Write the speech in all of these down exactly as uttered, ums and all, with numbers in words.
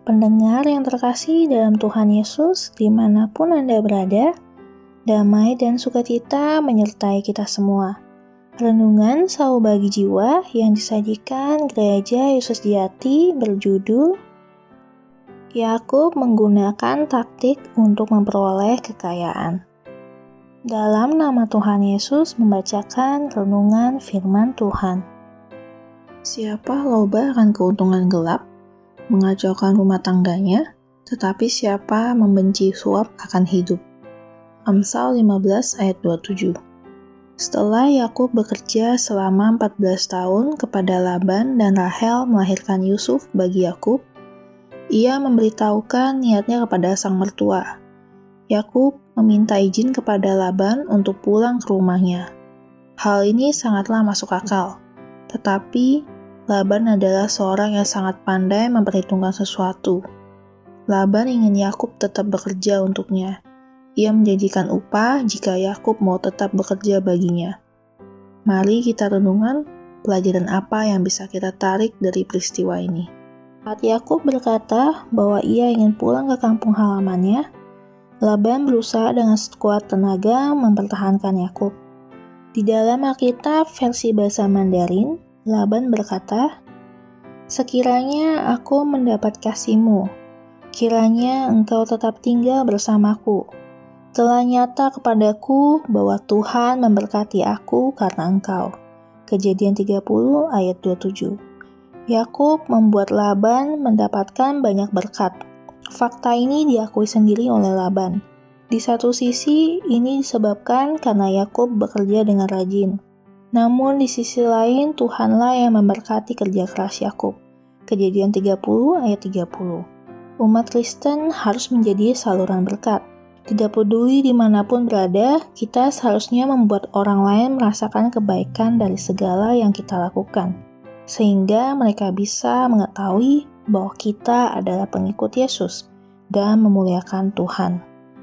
Pendengar yang terkasih dalam Tuhan Yesus, dimanapun Anda berada, damai dan sukacita menyertai kita semua. Renungan Sau Bagi Jiwa yang disajikan Gereja Yesus Jati berjudul Yakub menggunakan taktik untuk memperoleh kekayaan. Dalam nama Tuhan Yesus membacakan renungan firman Tuhan. Siapa loba akan keuntungan gelap, mengacaukan rumah tangganya, tetapi siapa membenci suap akan hidup. Amsal lima belas ayat dua puluh tujuh. Setelah Yakub bekerja selama empat belas tahun kepada Laban dan Rahel melahirkan Yusuf bagi Yakub, ia memberitahukan niatnya kepada sang mertua. Yakub meminta izin kepada Laban untuk pulang ke rumahnya. Hal ini sangatlah masuk akal, tetapi Laban adalah seorang yang sangat pandai memperhitungkan sesuatu. Laban ingin Yakub tetap bekerja untuknya. Ia menjanjikan upah jika Yakub mau tetap bekerja baginya. Mari kita renungan pelajaran apa yang bisa kita tarik dari peristiwa ini. Saat Yakub berkata bahwa ia ingin pulang ke kampung halamannya, Laban berusaha dengan sekuat tenaga mempertahankan Yakub. Di dalam Alkitab versi bahasa Mandarin, Laban berkata, "Sekiranya aku mendapat kasih-Mu, kiranya Engkau tetap tinggal bersamaku. Telah nyata kepadaku bahwa Tuhan memberkati aku karena Engkau." Kejadian tiga puluh ayat dua puluh tujuh. Yakub membuat Laban mendapatkan banyak berkat. Fakta ini diakui sendiri oleh Laban. Di satu sisi, ini disebabkan karena Yakub bekerja dengan rajin. Namun di sisi lain, Tuhanlah yang memberkati kerja keras Yakub. Kejadian tiga puluh ayat tiga puluh. Umat Kristen harus menjadi saluran berkat. Tidak peduli dimanapun berada, kita seharusnya membuat orang lain merasakan kebaikan dari segala yang kita lakukan, sehingga mereka bisa mengetahui bahwa kita adalah pengikut Yesus dan memuliakan Tuhan.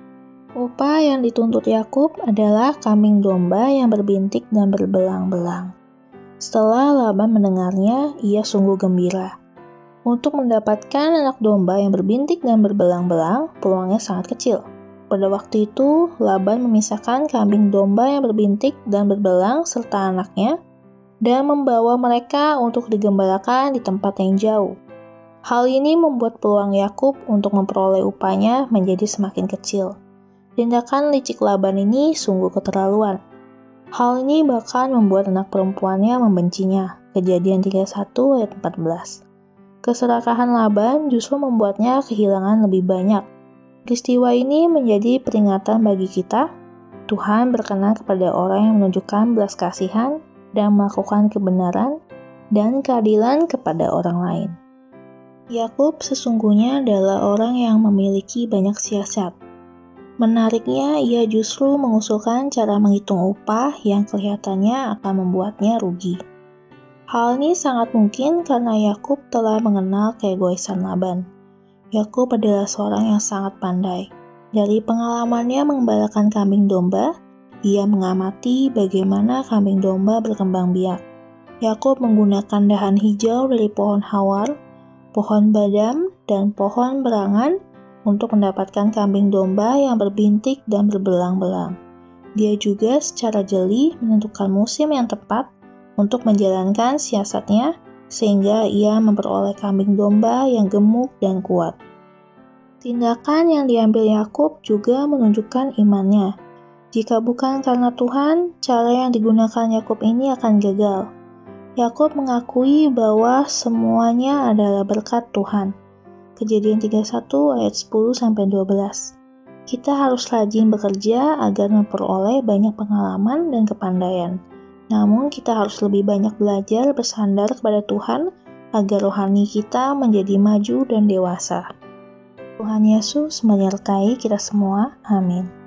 Upah yang dituntut Yakub adalah kambing domba yang berbintik dan berbelang-belang. Setelah Laban mendengarnya, ia sungguh gembira. Untuk mendapatkan anak domba yang berbintik dan berbelang-belang, peluangnya sangat kecil. Pada waktu itu, Laban memisahkan kambing domba yang berbintik dan berbelang serta anaknya, dan membawa mereka untuk digembalakan di tempat yang jauh. Hal ini membuat peluang Yakub untuk memperoleh upahnya menjadi semakin kecil. Tindakan licik Laban ini sungguh keterlaluan. Hal ini bahkan membuat anak perempuannya membencinya. Kejadian tiga puluh satu ayat empat belas. Keserakahan Laban justru membuatnya kehilangan lebih banyak. Peristiwa ini menjadi peringatan bagi kita. Tuhan berkenan kepada orang yang menunjukkan belas kasihan dan melakukan kebenaran dan keadilan kepada orang lain. Yakub sesungguhnya adalah orang yang memiliki banyak siasat. Menariknya, ia justru mengusulkan cara menghitung upah yang kelihatannya akan membuatnya rugi. Hal ini sangat mungkin karena Yakub telah mengenal keegoisan Laban. Yakub adalah seorang yang sangat pandai. Dari pengalamannya mengembalakan kambing domba, ia mengamati bagaimana kambing domba berkembang biak. Yakub menggunakan dahan hijau dari pohon hawar, pohon badam, dan pohon berangan untuk mendapatkan kambing domba yang berbintik dan berbelang-belang. Dia juga secara jeli menentukan musim yang tepat untuk menjalankan siasatnya, sehingga ia memperoleh kambing domba yang gemuk dan kuat. Tindakan yang diambil Yakub juga menunjukkan imannya. Jika bukan karena Tuhan, cara yang digunakan Yakub ini akan gagal. Yakub mengakui bahwa semuanya adalah berkat Tuhan. Kejadian tiga puluh satu ayat sepuluh sampai dua belas. Kita harus rajin bekerja agar memperoleh banyak pengalaman dan kepandaian. Namun kita harus lebih banyak belajar bersandar kepada Tuhan agar rohani kita menjadi maju dan dewasa. Tuhan Yesus menyertai kita semua. Amin.